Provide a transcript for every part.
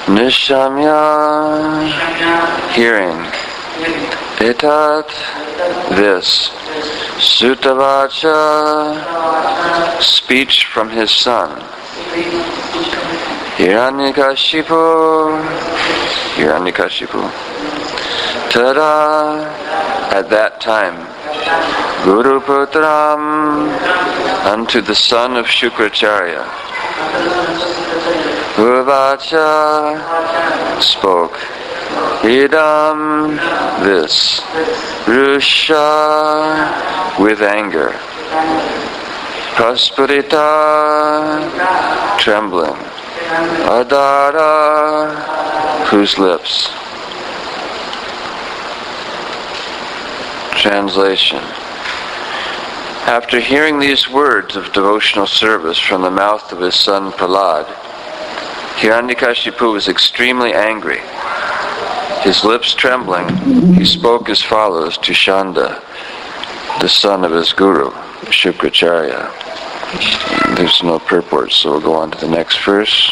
Nishamya, hearing. Etat, this. Sutavacha, speech from his son. Hiranyakashipu, Tada, at that time. Guru Putram, unto the son of Shukracharya. Uvacha, spoke. Idam, this. Rusha, with anger. Praspurita, trembling. Adara, whose lips. Translation. After hearing these words of devotional service from the mouth of his son Prahlad, Hiranyakashipu was extremely angry. His lips trembling, he spoke as follows to Shanda, the son of his guru, Shukracharya. There's no purport, so we'll go on to the next verse.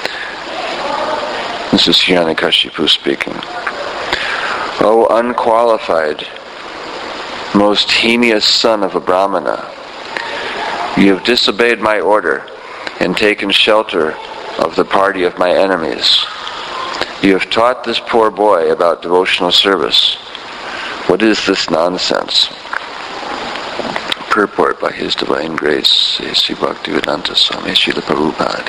This is Hiranyakashipu speaking. O unqualified, most heinous son of a Brahmana, you have disobeyed my order and taken shelter of the party of my enemies. You have taught this poor boy about devotional service. What is this nonsense? Purport by His Divine Grace, Sri Bhaktivedanta Swami Srila Prabhupada.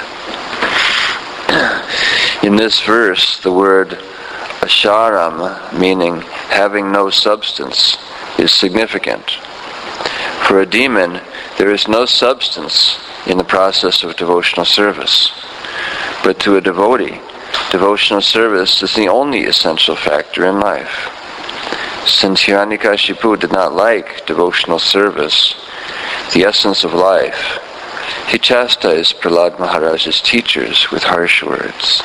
In this verse, the word asharam, meaning having no substance, is significant. For a demon, there is no substance in the process of devotional service. But to a devotee, devotional service is the only essential factor in life. Since Hiranyakashipu did not like devotional service, the essence of life, he chastised Prahlad Maharaj's teachers with harsh words.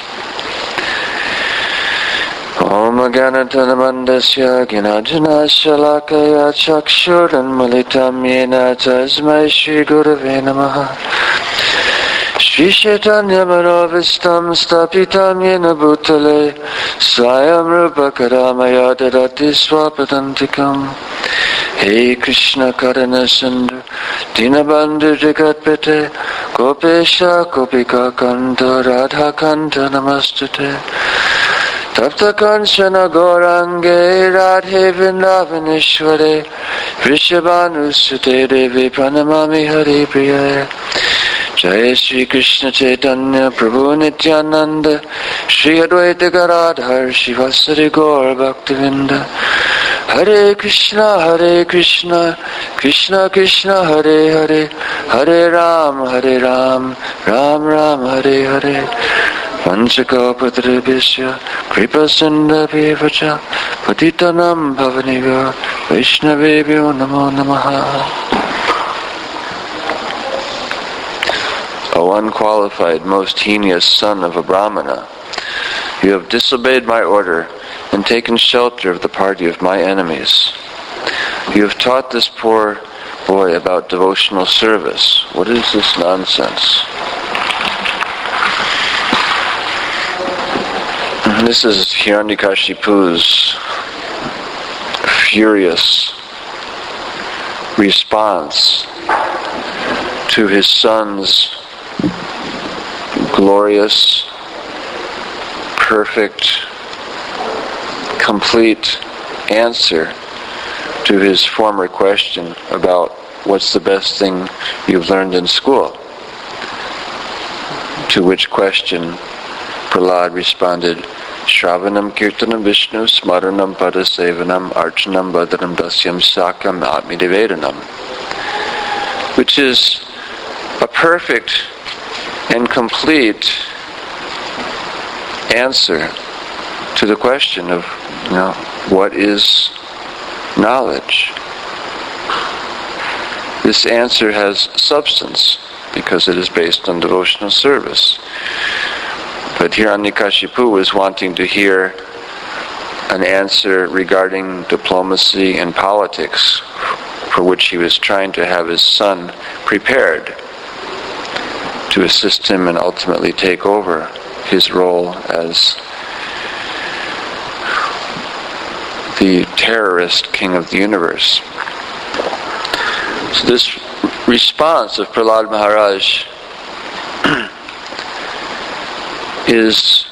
Om Gyanatana-mandasya Gyanajana Shalakaya Chakshuran Malitam Yena Tasmai Shri Gurave Namaha Shri Chaitanya Manovistam Stapitam Yena Bhutale Swayam Rupa Karamaya Dadati Swapadantikam Hey Krishna Karana Sindhu Dinabandhu Jagatpate Gopesha Gopika Kanta Radha Kanta Namastute Tapta Kanchana Gaurange Radhe Vrindavaneshware Vrishabhanusute Devi Pranamami Hari Priya Jai Shri Krishna Chaitanya Prabhu Nityananda Shri Advaita Gadadhar Shivasari Gaur Bhaktivinda Hare Krishna Krishna Krishna Hare Hare Hare Ram Ram Ram Hare Hare Vanchakapatribhishya Kripa Sindhabhivacha Patitanam Bhavaniga Vaishnavebhyo Namo Namaha. O unqualified, most heinous son of a Brahmana, you have disobeyed my order and taken shelter of the party of my enemies. You have taught this poor boy about devotional service. What is this nonsense? This is Hiranyakashipu's furious response to his son's glorious, perfect, complete answer to his former question about what's the best thing you've learned in school. To which question Prahlad responded, Shravanam Kirtanam Vishnu Smaranam Padasevanam Archanam Badaram Dasyam Sakam Atmidevedanam, which is a perfect and complete answer to the question of, what is knowledge? This answer has substance because it is based on devotional service. But Hiranyakashipu was wanting to hear an answer regarding diplomacy and politics, for which he was trying to have his son prepared to assist him and ultimately take over his role as the terrorist king of the universe. So this response of Prahlad Maharaj is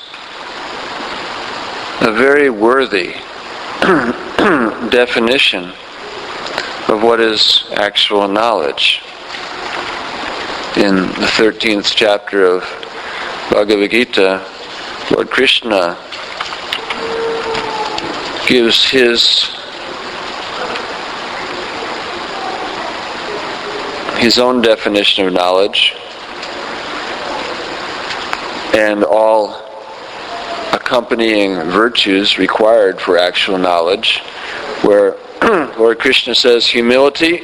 a very worthy definition of what is actual knowledge. In the 13th chapter of Bhagavad Gita, Lord Krishna gives his own definition of knowledge and all accompanying virtues required for actual knowledge, where Lord Krishna says humility,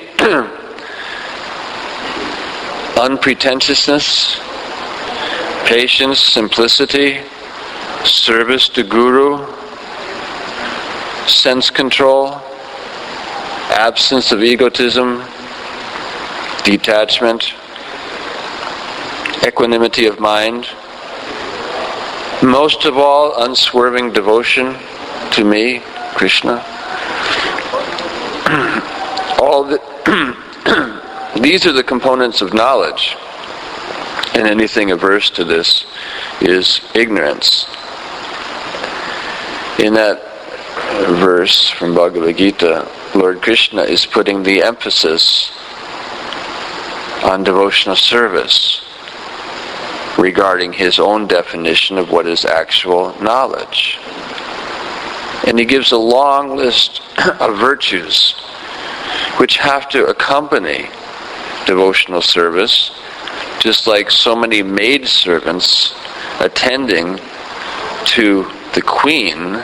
unpretentiousness, patience, simplicity, service to Guru, sense control, absence of egotism, detachment, equanimity of mind, most of all, unswerving devotion to me, Krishna. These are the components of knowledge, and anything averse to this is ignorance. In that verse from Bhagavad Gita, Lord Krishna is putting the emphasis on devotional service regarding his own definition of what is actual knowledge. And he gives a long list of virtues which have to accompany devotional service, just like so many maidservants attending to the queen.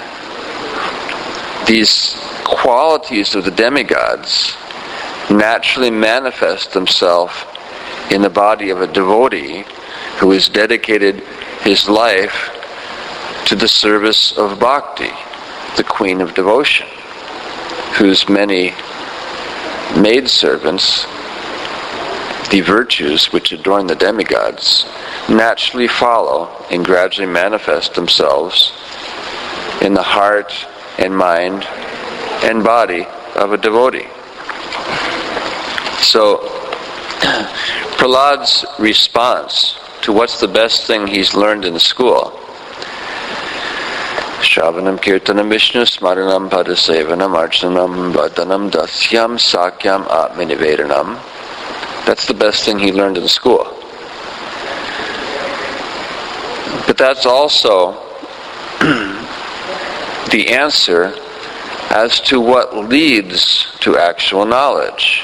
These qualities of the demigods naturally manifest themselves in the body of a devotee who has dedicated his life to the service of bhakti, the queen of devotion, whose many maidservants, the virtues which adorn the demigods, naturally follow and gradually manifest themselves in the heart and mind and body of a devotee. So, Prahlad's response to what's the best thing he's learned in school, Shravanam Kirtanam Vishnu Smaranam Padasevanam Archanam Vadanam Dasyam Sakyam Atmanivedanam. That's the best thing he learned in school. But that's also the answer as to what leads to actual knowledge.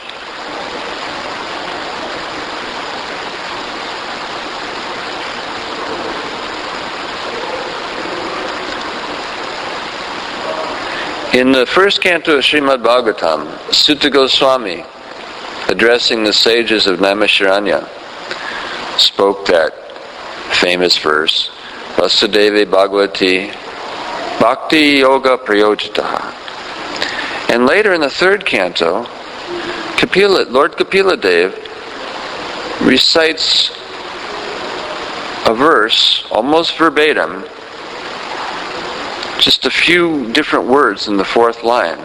In the first canto of Srimad Bhagavatam, Sutta Goswami, addressing the sages of Naimisharanya, spoke that famous verse, Vasudeve Bhagavati Bhakti Yoga Prayojitaha. And later in the third canto, Lord Kapila Dev recites a verse, almost verbatim, just a few different words in the fourth line,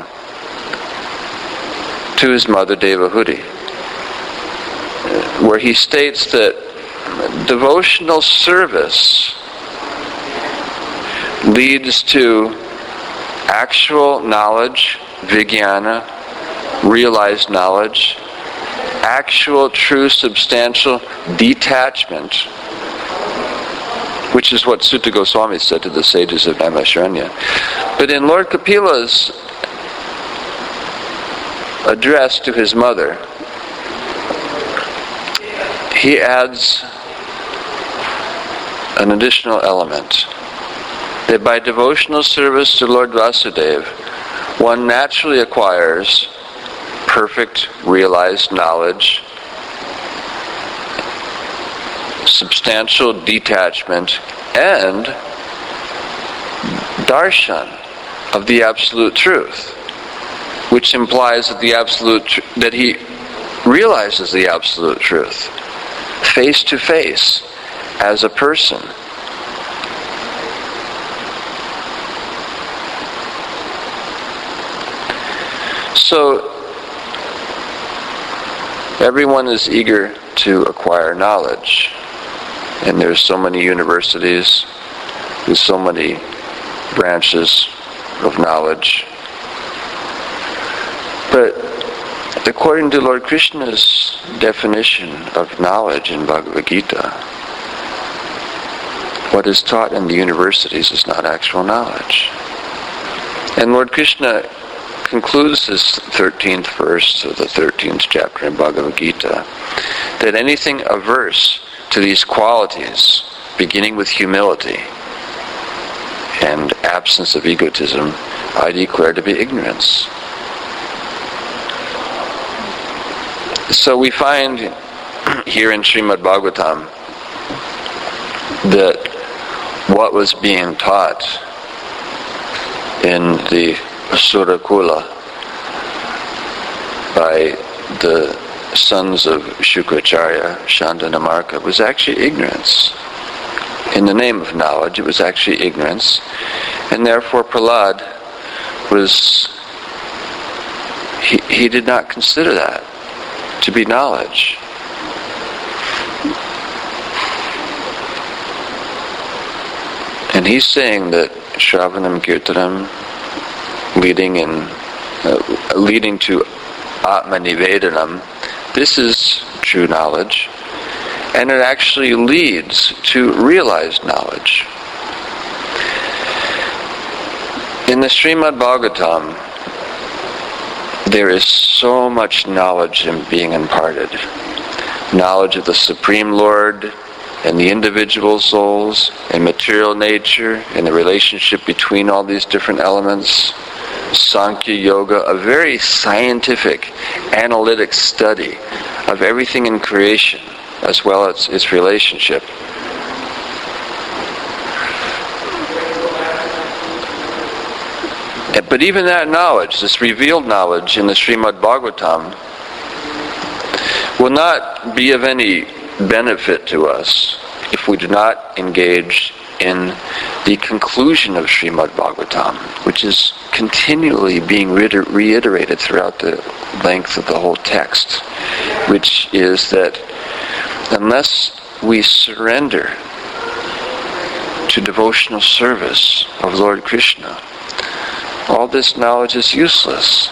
to his mother Devahuti, where he states that devotional service leads to actual knowledge, vijnana, realized knowledge, actual, true, substantial detachment, which is what Sutta Goswami said to the sages of Naimisharanya. But in Lord Kapila's address to his mother, he adds an additional element, that by devotional service to Lord Vasudeva, one naturally acquires perfect realized knowledge, substantial detachment, and darshan of the absolute truth, which implies that that he realizes the absolute truth face to face as a person, So everyone is eager to acquire knowledge, and there's so many universities with so many branches of knowledge. But according to Lord Krishna's definition of knowledge in Bhagavad Gita, what is taught in the universities is not actual knowledge. And Lord Krishna concludes this 13th verse of the 13th chapter in Bhagavad Gita, that anything averse to these qualities, beginning with humility and absence of egotism, I declare to be ignorance. So we find here in Srimad Bhagavatam that what was being taught in the Asura Kula by the sons of Shukracharya, Shandanamarka, was actually ignorance. In the name of knowledge, it was actually ignorance. And therefore Prahlad was, he did not consider that to be knowledge. And he's saying that Shravanam Kirtanam, leading to Atma Nivedanam, this is true knowledge, and it actually leads to realized knowledge. In the Srimad Bhagavatam, there is so much knowledge being imparted. Knowledge of the Supreme Lord, and the individual souls, and material nature, and the relationship between all these different elements. Sankhya Yoga, a very scientific, analytic study of everything in creation, as well as its relationship. But even that knowledge, this revealed knowledge in the Srimad Bhagavatam, will not be of any benefit to us if we do not engage in the conclusion of Srimad Bhagavatam, which is continually being reiterated throughout the length of the whole text, which is that unless we surrender to devotional service of Lord Krishna, all this knowledge is useless.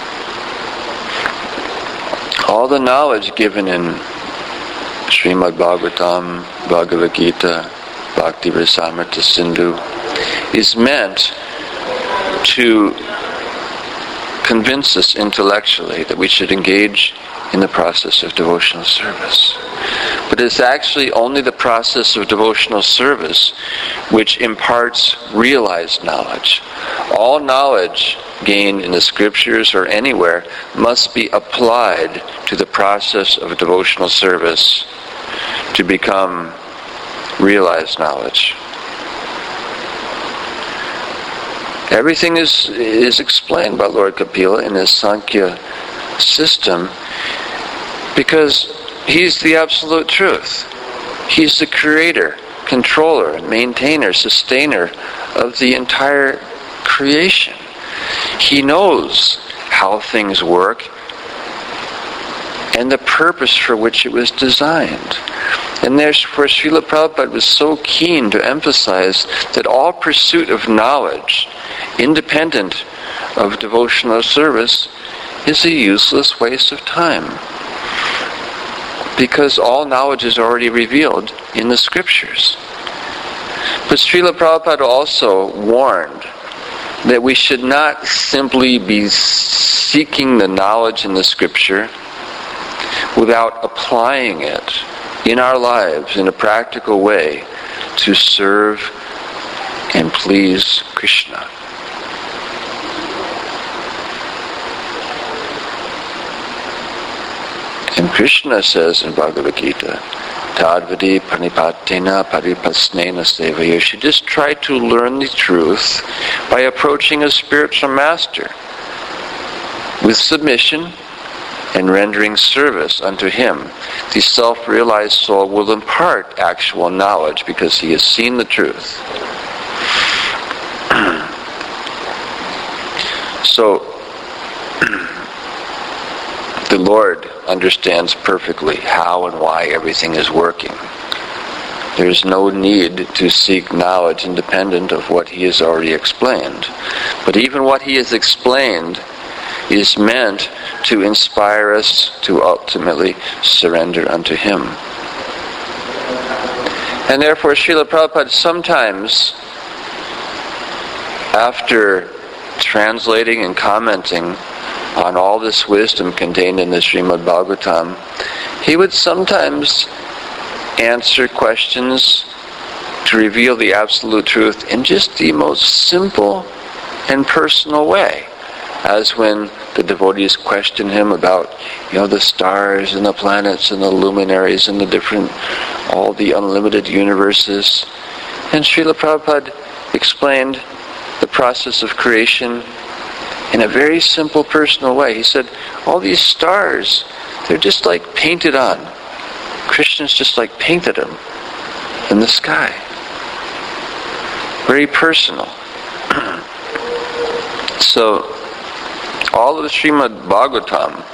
All the knowledge given in Srimad Bhagavatam, Bhagavad Gita, Bhakti Rasamrita Sindhu is meant to convince us intellectually that we should engage in the process of devotional service. But it's actually only the process of devotional service which imparts realized knowledge. All knowledge gained in the scriptures or anywhere must be applied to the process of devotional service to become realized knowledge. Everything is explained by Lord Kapila in his Sankhya system because he's the absolute truth. He's the creator, controller, maintainer, sustainer of the entire creation. He knows how things work and the purpose for which it was designed. And therefore Srila Prabhupada was so keen to emphasize that all pursuit of knowledge, independent of devotional service, is a useless waste of time. Because all knowledge is already revealed in the scriptures. But Srila Prabhupada also warned that we should not simply be seeking the knowledge in the scripture without applying it in our lives in a practical way to serve and please Krishna. And Krishna says in Bhagavad Gita, Tadvadi panipatena paripasnena seva. You should just try to learn the truth by approaching a spiritual master with submission and rendering service unto him. The self-realized soul will impart actual knowledge because he has seen the truth. So, The Lord understands perfectly how and why everything is working. There's no need to seek knowledge independent of what He has already explained. But even what He has explained is meant to inspire us to ultimately surrender unto Him. And therefore, Srila Prabhupada sometimes, after translating and commenting on all this wisdom contained in the Srimad Bhagavatam, he would sometimes answer questions to reveal the absolute truth in just the most simple and personal way. As when the devotees question him about, the stars and the planets and the luminaries and all the unlimited universes. And Srila Prabhupada explained the process of creation in a very simple, personal way. He said, all these stars, they're just like painted on. Krishna's just like painted them in the sky. Very personal. So, all of the Srimad Bhagavatam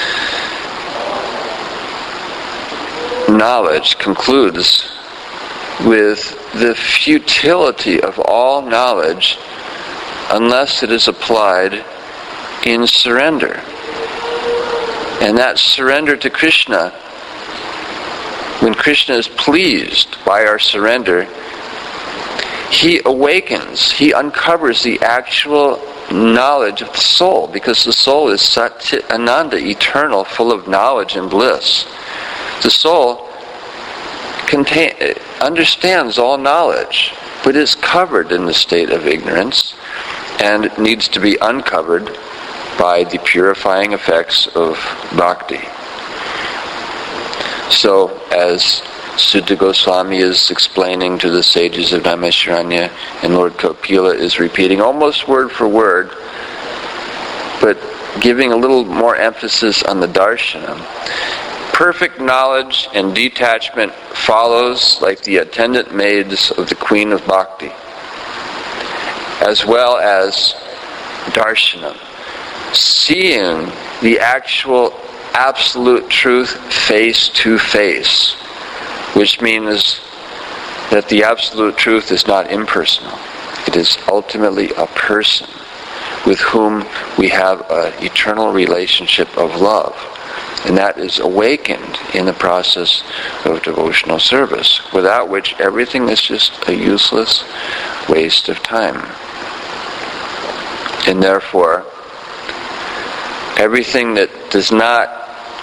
knowledge concludes with the futility of all knowledge unless it is applied in surrender. And that surrender to Krishna, when Krishna is pleased by our surrender, He awakens, He uncovers the actual knowledge of the soul, because the soul is Sat-Chit Ananda, eternal, full of knowledge and bliss. The soul understands all knowledge, but is covered in the state of ignorance and needs to be uncovered by the purifying effects of bhakti. So, as Sutta Goswami is explaining to the sages of Naimisharanya, and Lord Kapila is repeating almost word for word, but giving a little more emphasis on the darshanam. Perfect knowledge and detachment follows like the attendant maids of the Queen of Bhakti, as well as darshanam, seeing the actual absolute truth face to face, which means that the absolute truth is not impersonal. It is ultimately a person with whom we have an eternal relationship of love. And that is awakened in the process of devotional service, without which everything is just a useless waste of time. And therefore, everything that does not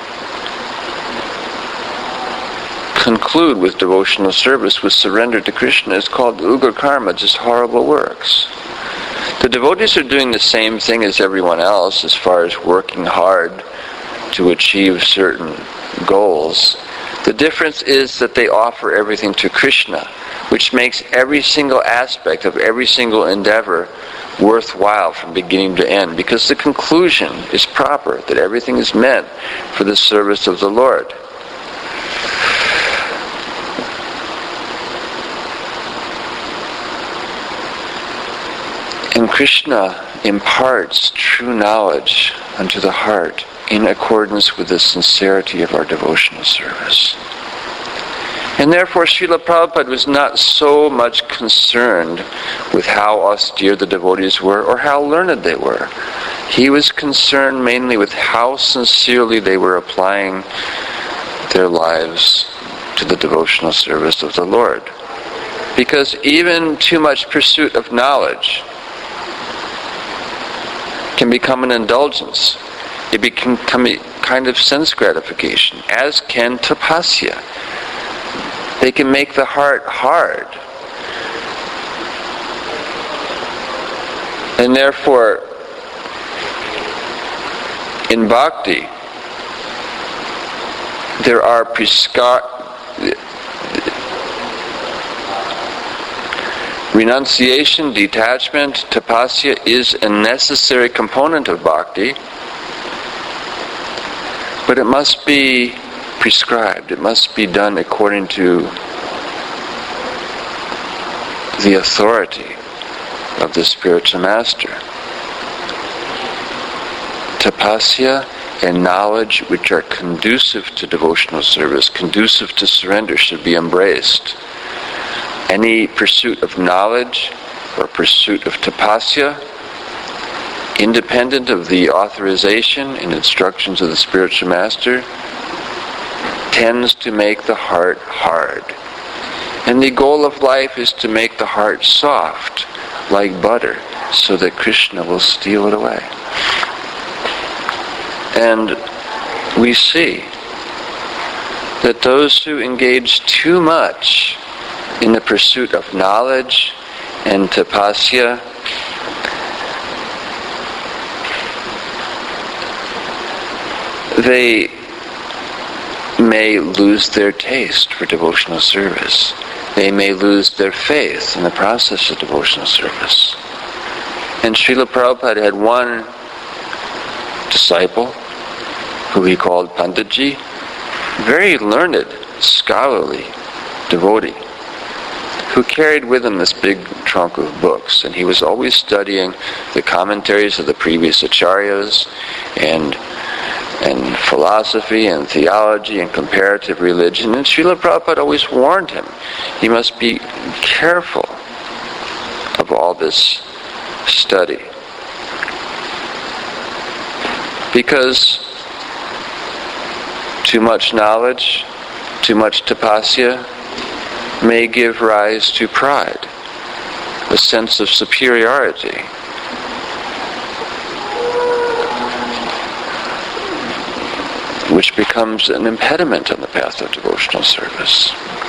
conclude with devotional service, with surrender to Krishna, is called ugra karma, just horrible works. The devotees are doing the same thing as everyone else as far as working hard to achieve certain goals. The difference is that they offer everything to Krishna, which makes every single aspect of every single endeavor worthwhile from beginning to end, because the conclusion is proper, that everything is meant for the service of the Lord. And Krishna imparts true knowledge unto the heart in accordance with the sincerity of our devotional service. And therefore Srila Prabhupada was not so much concerned with how austere the devotees were or how learned they were. He was concerned mainly with how sincerely they were applying their lives to the devotional service of the Lord. Because even too much pursuit of knowledge can become an indulgence. It can become a kind of sense gratification, as can tapasya. They can make the heart hard. And therefore, in bhakti, there are renunciation, detachment, tapasya is a necessary component of bhakti, but it must be prescribed. It must be done according to the authority of the spiritual master. Tapasya and knowledge which are conducive to devotional service, conducive to surrender, should be embraced. Any pursuit of knowledge or pursuit of tapasya, independent of the authorization and instructions of the spiritual master, tends to make the heart hard. And the goal of life is to make the heart soft, like butter, so that Krishna will steal it away. And we see that those who engage too much in the pursuit of knowledge and tapasya they may lose their taste for devotional service. They may lose their faith in the process of devotional service. And Srila Prabhupada had one disciple who he called Panditji, very learned, scholarly devotee, who carried with him this big trunk of books, and he was always studying the commentaries of the previous acharyas and philosophy and theology and comparative religion. And Srila Prabhupada always warned him, he must be careful of all this study. Because too much knowledge, too much tapasya may give rise to pride, a sense of superiority. Which becomes an impediment on the path of devotional service.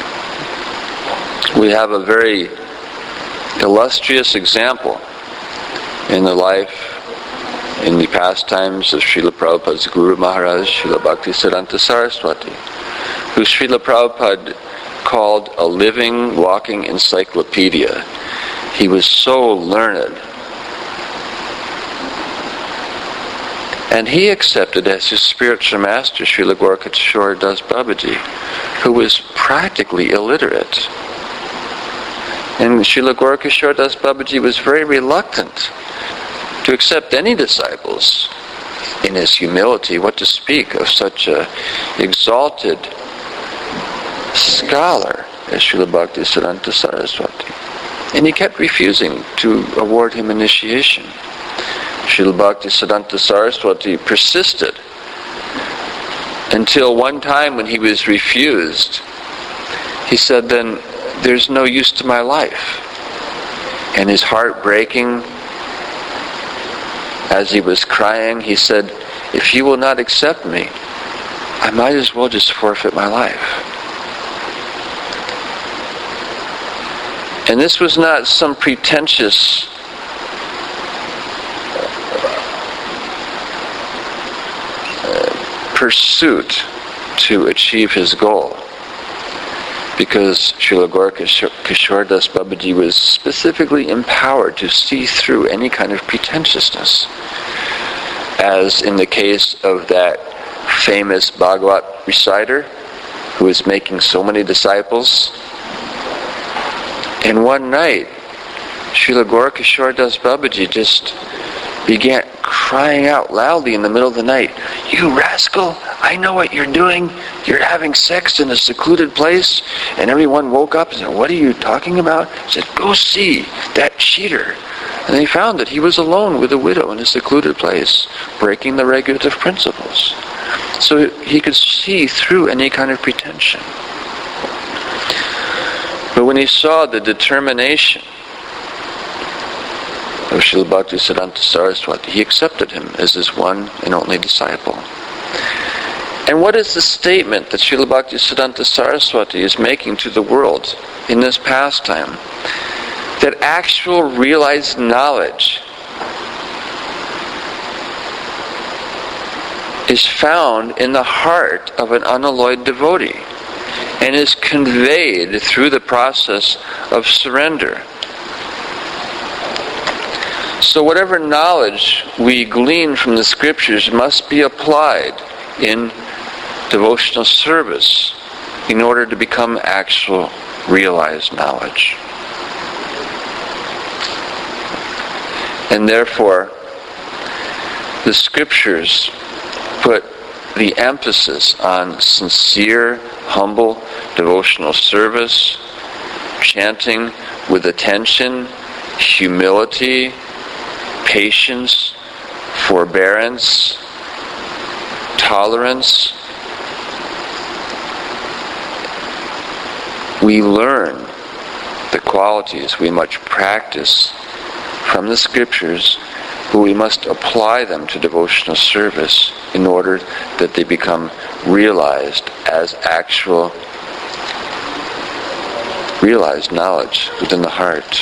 We have a very illustrious example in the life, in the pastimes of Srila Prabhupada's Guru Maharaj, Srila Bhaktisiddhanta Saraswati, who Srila Prabhupada called a living, walking encyclopedia. He was so learned. And he accepted as his spiritual master Srila Gaurkishora Das Babaji, who was practically illiterate. And Srila Gaurkishora Das Babaji was very reluctant to accept any disciples in his humility, what to speak of such an exalted scholar as Srila Bhaktisiddhanta Saraswati. And he kept refusing to award him initiation. Srila Bhaktisiddhanta Saraswati persisted until one time when he was refused, he said, then there's no use to my life. And his heart breaking, as he was crying, he said, if you will not accept me, I might as well just forfeit my life. And this was not some pretentious pursuit to achieve his goal, because Srila Gaurkishora Das Babaji was specifically empowered to see through any kind of pretentiousness, as in the case of that famous Bhagavat reciter who was making so many disciples. And one night, Srila Gaurkishora Das Babaji just began crying out loudly in the middle of the night, you rascal, I know what you're doing. You're having sex in a secluded place. And everyone woke up and said, what are you talking about? He said, go see that cheater. And they found that he was alone with a widow in a secluded place, breaking the regulative principles. So he could see through any kind of pretension. But when he saw the determination of Srila Bhaktisiddhanta Saraswati, he accepted him as his one and only disciple. And what is the statement that Srila Bhaktisiddhanta Saraswati is making to the world in this pastime? That actual realized knowledge is found in the heart of an unalloyed devotee and is conveyed through the process of surrender. So whatever knowledge we glean from the scriptures must be applied in devotional service in order to become actual realized knowledge. And therefore, the scriptures put the emphasis on sincere, humble, devotional service, chanting with attention, humility, patience, forbearance, tolerance. We learn the qualities we must practice from the scriptures, but we must apply them to devotional service in order that they become realized as actual realized knowledge within the heart.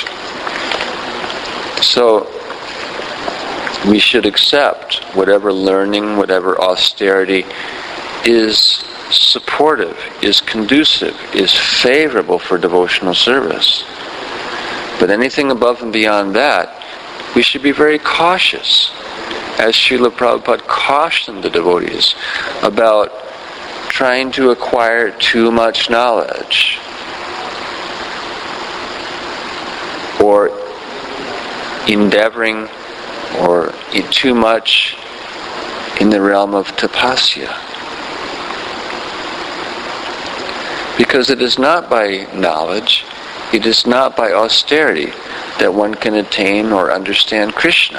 So we should accept whatever learning, whatever austerity is supportive, is conducive, is favorable for devotional service. But anything above and beyond that, we should be very cautious, as Srila Prabhupada cautioned the devotees about trying to acquire too much knowledge, or endeavoring or too much in the realm of tapasya. Because it is not by knowledge, it is not by austerity that one can attain or understand Krishna.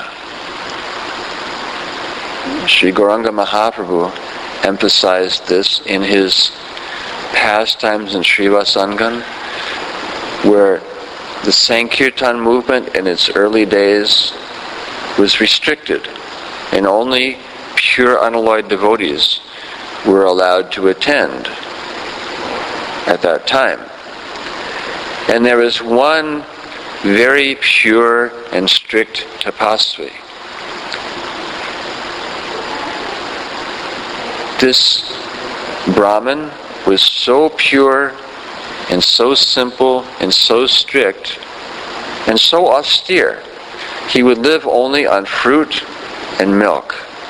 Sri Gauranga Mahaprabhu emphasized this in his pastimes in Srivasangan, where the Sankirtan movement in its early days was restricted, and only pure unalloyed devotees were allowed to attend at that time. And there was one very pure and strict tapasvi. This Brahmin was so pure and so simple and so strict and so austere. He would live only on fruit and milk.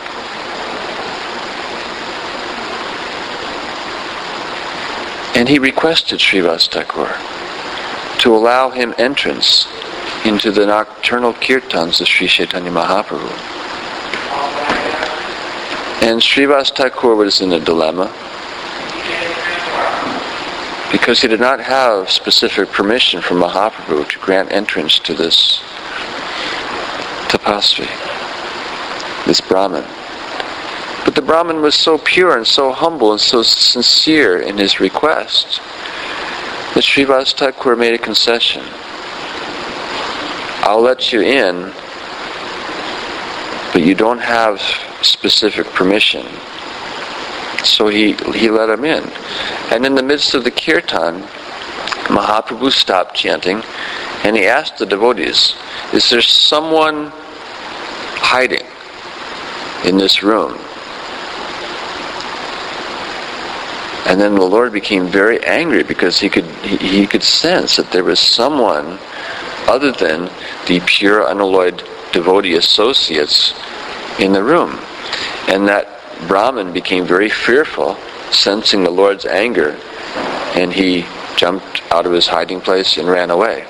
And he requested Srivas Thakur to allow him entrance into the nocturnal kirtans of Sri Chaitanya Mahaprabhu. And Srivas Thakur was in a dilemma because he did not have specific permission from Mahaprabhu to grant entrance to this tapasvi, this Brahmin. But the Brahmin was so pure and so humble and so sincere in his request that Srivas Thakur made a concession. I'll let you in, but you don't have specific permission. So he let him in. And in the midst of the kirtan, Mahaprabhu stopped chanting and he asked the devotees, is there someone hiding in this room? And then the Lord became very angry because he could sense that there was someone other than the pure unalloyed devotee associates in the room. And that Brahmin became very fearful, sensing the Lord's anger, and he jumped out of his hiding place and ran away.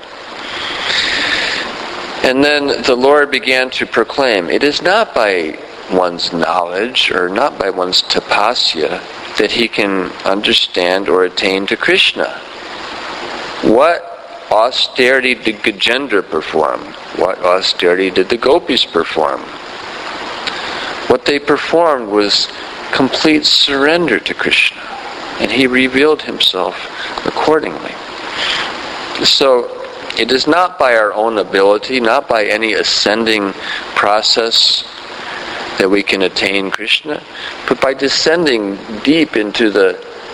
And then the Lord began to proclaim, it is not by one's knowledge or not by one's tapasya that he can understand or attain to Krishna. What austerity did Gajendra perform? What austerity did the gopis perform? What they performed was complete surrender to Krishna, and he revealed himself accordingly. So it is not by our own ability, not by any ascending process that we can attain Krishna, but by descending deep into the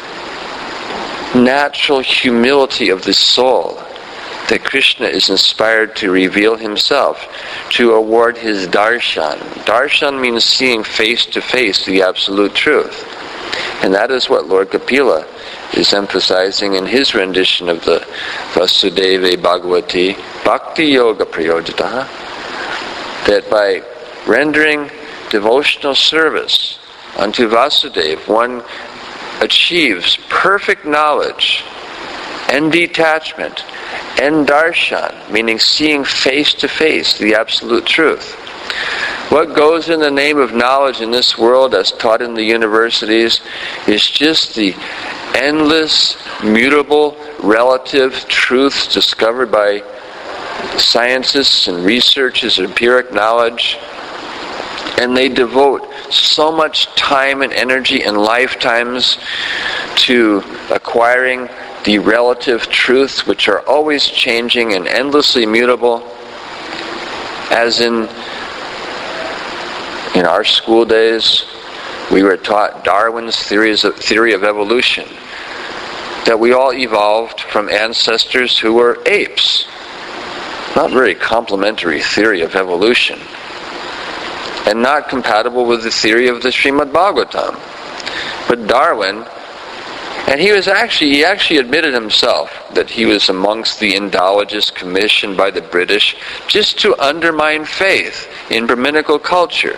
natural humility of the soul, that Krishna is inspired to reveal himself, to award his darshan. Darshan means seeing face to face the absolute truth. And that is what Lord Kapila is emphasizing in his rendition of the Vasudeva Bhagavati Bhakti Yoga Prayojita, that by rendering devotional service unto Vasudeva, one achieves perfect knowledge and detachment and darshan, meaning seeing face to face the absolute truth. What goes in the name of knowledge in this world, as taught in the universities, is just the endless, mutable, relative truths discovered by scientists and researchers, empiric knowledge. And they devote so much time and energy and lifetimes to acquiring the relative truths, which are always changing and endlessly mutable, as in our school days, we were taught Darwin's theory of evolution, that we all evolved from ancestors who were apes. Not very complimentary theory of evolution, and not compatible with the theory of the Srimad Bhagavatam. But Darwin, and he actually admitted himself that he was amongst the Indologists commissioned by the British just to undermine faith in Brahminical culture.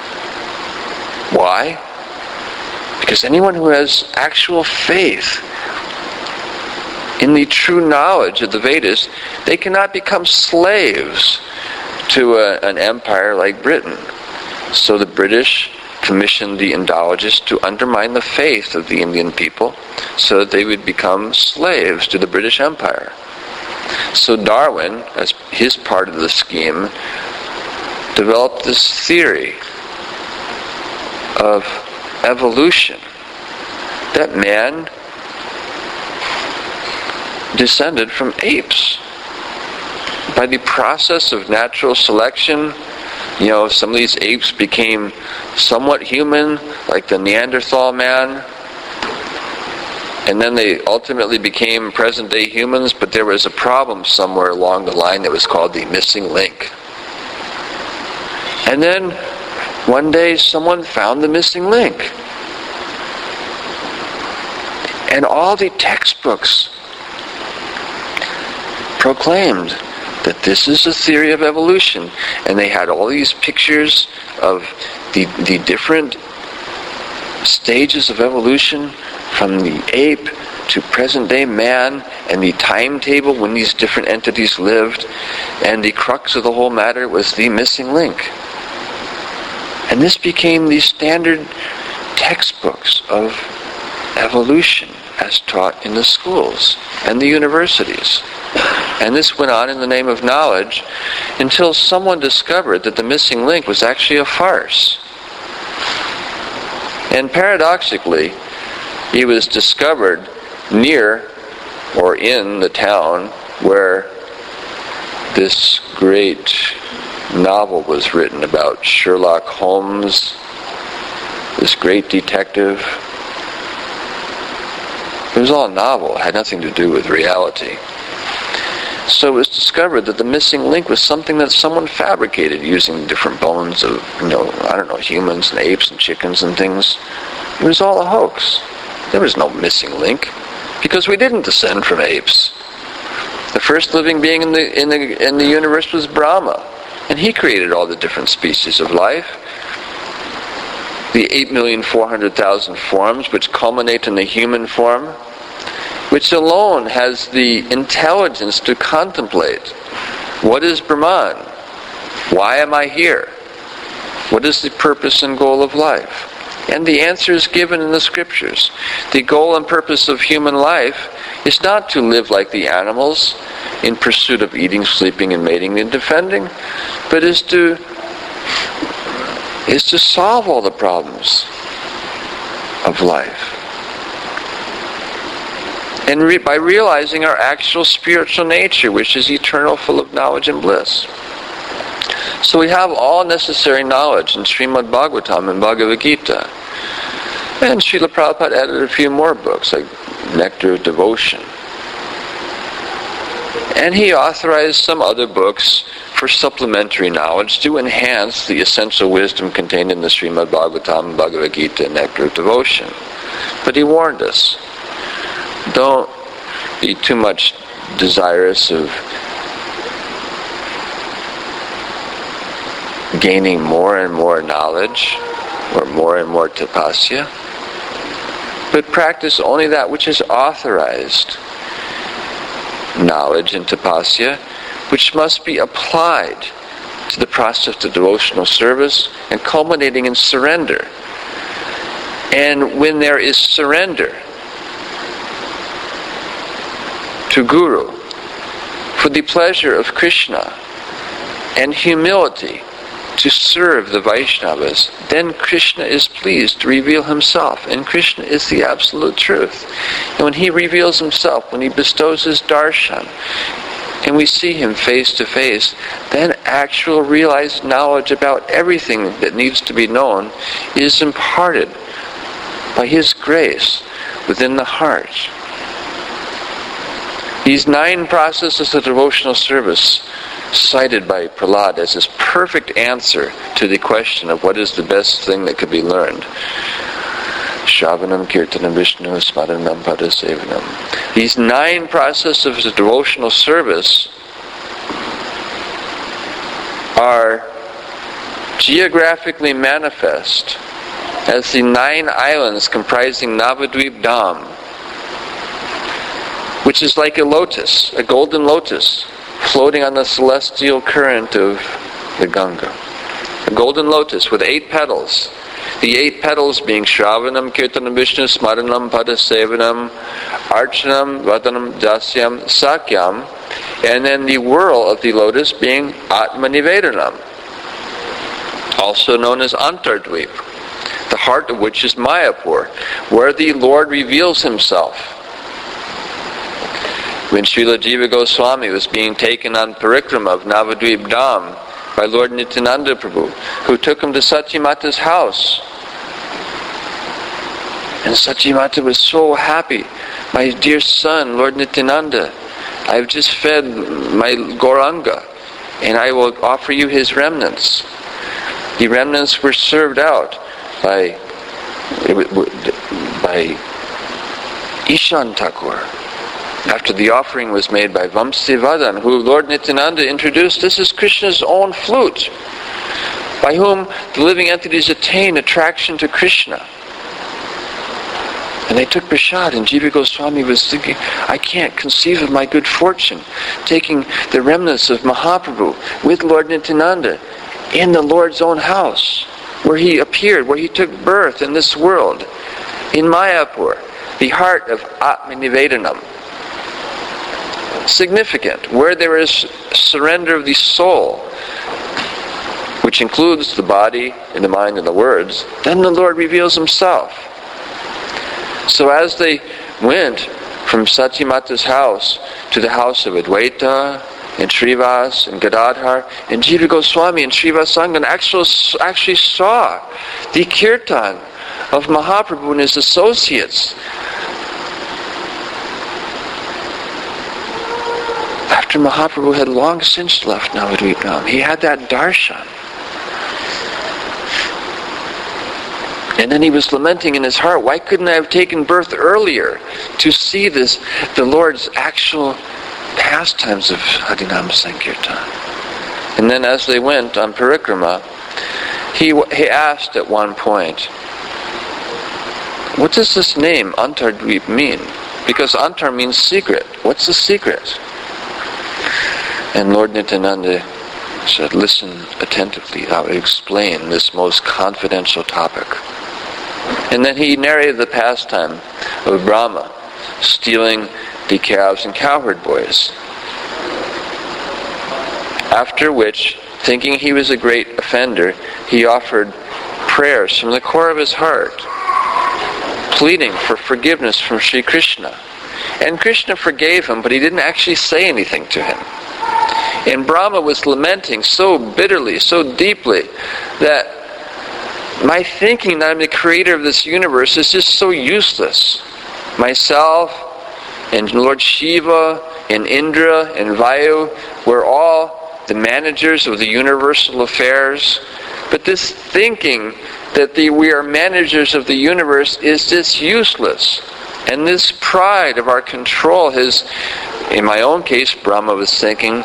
Why? Because anyone who has actual faith in the true knowledge of the Vedas, they cannot become slaves to an empire like Britain. So the British commissioned the Indologists to undermine the faith of the Indian people so that they would become slaves to the British Empire. So Darwin, as his part of the scheme, developed this theory of evolution, that man descended from apes. By the process of natural selection, some of these apes became somewhat human, like the Neanderthal man, and then they ultimately became present-day humans, but there was a problem somewhere along the line that was called the missing link. And then one day someone found the missing link. And all the textbooks proclaimed that this is a theory of evolution. And they had all these pictures of the different stages of evolution, from the ape to present-day man, and the timetable when these different entities lived. And the crux of the whole matter was the missing link. And this became the standard textbooks of evolution as taught in the schools and the universities. And this went on in the name of knowledge until someone discovered that the missing link was actually a farce. And paradoxically, it was discovered near or in the town where this great novel was written about, Sherlock Holmes, this great detective. It was all a novel. It had nothing to do with reality. So it was discovered that the missing link was something that someone fabricated using different bones of, humans and apes and chickens and things. It was all a hoax. There was no missing link, because we didn't descend from apes. The first living being in the universe was Brahma, and he created all the different species of life. The 8,400,000 forms which culminate in the human form, which alone has the intelligence to contemplate, what is Brahman? Why am I here? What is the purpose and goal of life? And the answer is given in the scriptures. The goal and purpose of human life is not to live like the animals in pursuit of eating, sleeping, and mating and defending, but is to solve all the problems of life. And by realizing our actual spiritual nature, which is eternal, full of knowledge and bliss. So we have all necessary knowledge in Srimad Bhagavatam and Bhagavad Gita. And Srila Prabhupada added a few more books, like Nectar of Devotion. And he authorized some other books for supplementary knowledge to enhance the essential wisdom contained in the Srimad Bhagavatam, Bhagavad Gita, and Nectar of Devotion. But he warned us, don't be too much desirous of gaining more and more knowledge or more and more tapasya, but practice only that which is authorized knowledge and tapasya, which must be applied to the process of devotional service and culminating in surrender. And when there is surrender to Guru for the pleasure of Krishna and humility to serve the Vaishnavas, then Krishna is pleased to reveal himself, and Krishna is the absolute truth. And when he reveals himself, when he bestows his darshan, and we see him face to face, then actual realized knowledge about everything that needs to be known is imparted by his grace within the heart. These 9 processes of devotional service, cited by Prahlad as his perfect answer to the question of what is the best thing that could be learned. Shravanam, Kirtanam, Vishnu, Smaranam, Padasevanam. These 9 processes of devotional service are geographically manifest as the 9 islands comprising Navadvip Dham, which is like a lotus, a golden lotus, floating on the celestial current of the Ganga. A golden lotus with 8 petals. The 8 petals being Shravanam, Kirtanam, Vishnu, Smaranam, Padasevanam, Archanam, Vadanam, Dasyam, Sakyam, and then the whirl of the lotus being Atmanivedanam, also known as Antardvip, the heart of which is Mayapur, where the Lord reveals himself. When Srila Jiva Goswami was being taken on parikrama of Navadvip Dham by Lord Nityananda Prabhu, who took him to Satyamata's house. And Satyamata was so happy. My dear son, Lord Nityananda, I've just fed my Gauranga, and I will offer you his remnants. The remnants were served out by Ishan Thakur. After the offering was made by Vamsivadan, who Lord Nityananda introduced, this is Krishna's own flute, by whom the living entities attain attraction to Krishna. And they took prasad, and Jiva Goswami was thinking, I can't conceive of my good fortune, taking the remnants of Mahaprabhu with Lord Nityananda in the Lord's own house, where he appeared, where he took birth in this world, in Mayapur, the heart of Atmanivedanam. Significant, where there is surrender of the soul, which includes the body and the mind and the words, then the Lord reveals himself. So as they went from Satyamata's house to the house of Advaita and Srivas and Gadadhar, and Jiva Goswami and Srivas Sangan actually saw the kirtan of Mahaprabhu and his associates. After Mahaprabhu had long since left Navadvip Dham, he had that darshan. And then he was lamenting in his heart, why couldn't I have taken birth earlier to see this, the Lord's actual pastimes of Harinam Sankirtan? And then as they went on parikrama, he asked at one point, what does this name Antardvip mean? Because Antar means secret. What's the secret? And Lord Nityananda said, listen attentively, I will explain this most confidential topic. And then he narrated the pastime of Brahma stealing the calves and cowherd boys. After which, thinking he was a great offender, he offered prayers from the core of his heart, pleading for forgiveness from Sri Krishna. And Krishna forgave him, but he didn't actually say anything to him. And Brahma was lamenting so bitterly, so deeply, that my thinking that I'm the creator of this universe is just so useless. Myself and Lord Shiva and Indra and Vayu were all the managers of the universal affairs. But this thinking that we are managers of the universe is just useless. And this pride of our control has, in my own case, Brahma was thinking,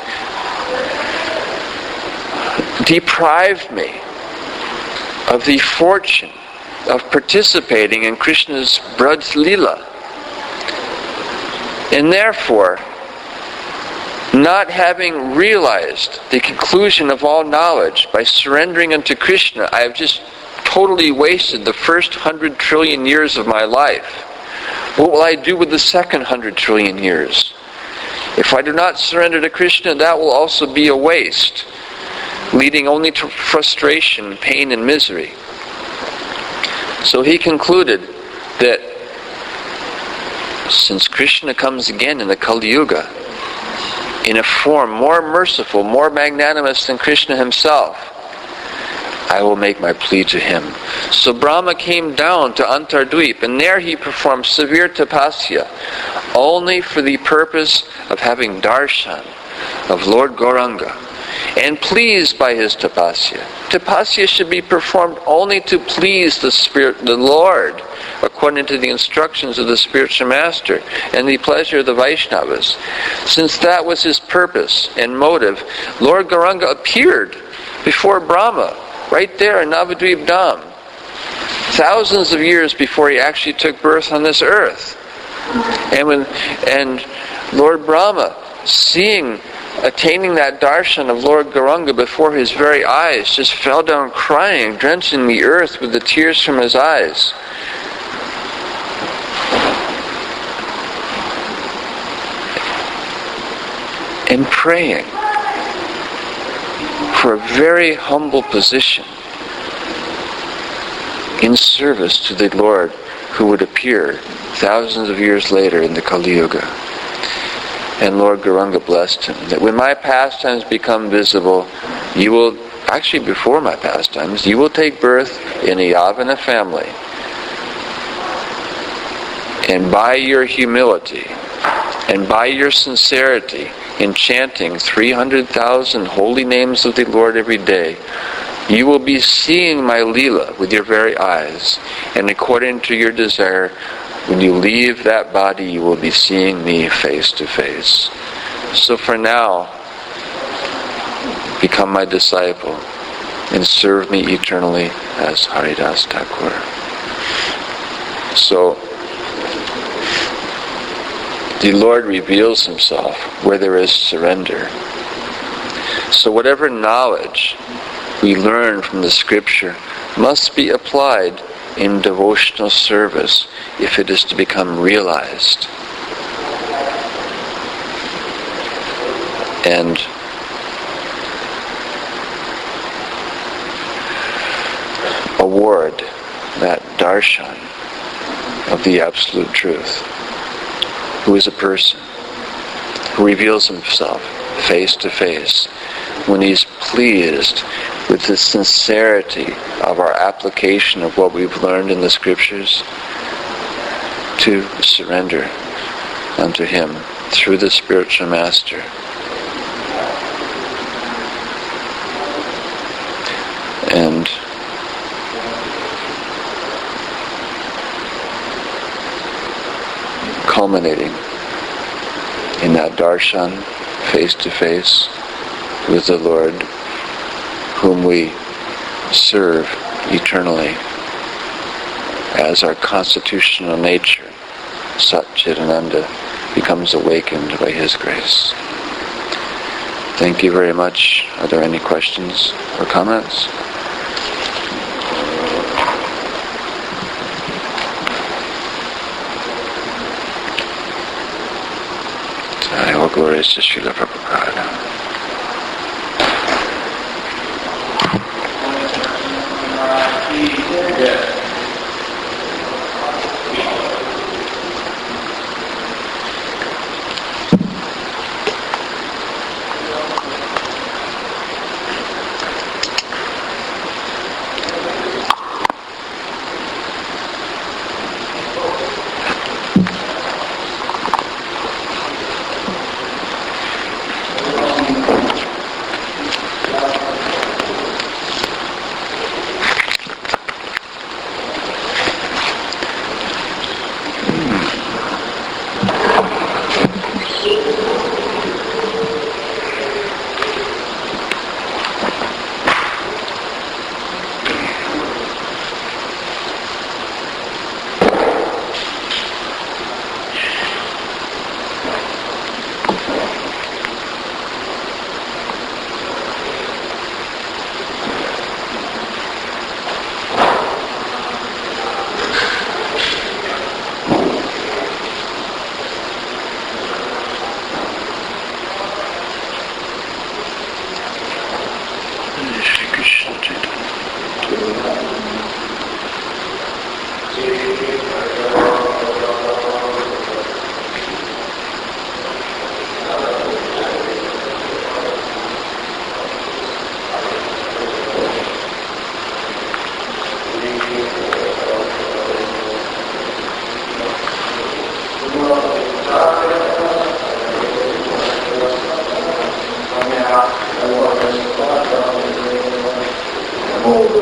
deprived me of the fortune of participating in Krishna's Braj Leela. And therefore, not having realized the conclusion of all knowledge by surrendering unto Krishna, I have just totally wasted the first 100 trillion years of my life. What will I do with the second 100 trillion years? If I do not surrender to Krishna, that will also be a waste, leading only to frustration, pain, and misery. So he concluded that since Krishna comes again in the Kali Yuga, in a form more merciful, more magnanimous than Krishna himself, I will make my plea to him. So Brahma came down to Antardweep, and there he performed severe tapasya, only for the purpose of having darshan of Lord Gauranga. And pleased by his tapasya. Tapasya should be performed only to please the Lord, according to the instructions of the spiritual master and the pleasure of the Vaishnavas. Since that was his purpose and motive, Lord Gauranga appeared before Brahma, right there in Navadvip Dham, thousands of years before he actually took birth on this earth. And Lord Brahma, attaining that darshan of Lord Gauranga before his very eyes, just fell down crying, drenching the earth with the tears from his eyes. And praying for a very humble position in service to the Lord who would appear thousands of years later in the Kali Yuga. And Lord Gauranga blessed him, that when my pastimes become visible, you will, actually before my pastimes, you will take birth in a Yavana family. And by your humility, and by your sincerity in chanting 300,000 holy names of the Lord every day, you will be seeing my Leela with your very eyes. And according to your desire, when you leave that body, you will be seeing me face to face. So for now, become my disciple and serve me eternally as Haridas Thakur. So, the Lord reveals himself where there is surrender. So whatever knowledge we learn from the scripture must be applied in devotional service if it is to become realized. And award that darshan of the absolute truth, who is a person who reveals himself face to face when he's pleased with the sincerity of our application of what we've learned in the scriptures, to surrender unto him through the spiritual master. And culminating in that darshan face to face with the Lord whom we serve eternally as our constitutional nature, Sat Chidananda, becomes awakened by his grace. Thank you very much. Are there any questions or comments? All glories to Srila Prabhupada. whole